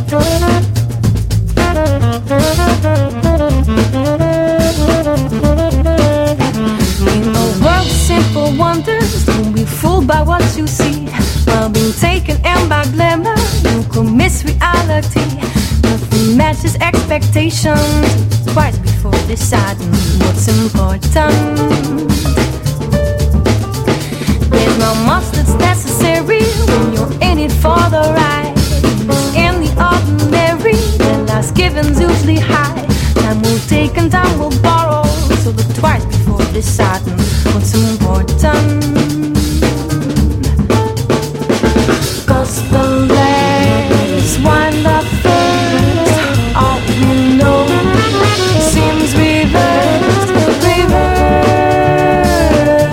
In a world of simple wonders, don't be fooled by what you see. While being taken in by glamour, you could miss reality. Nothing matches expectations. Twice before deciding what's important. There's no must that's necessary when you're in it for the ride. It's in the ordinary that life's givens usually hide. Time will take and time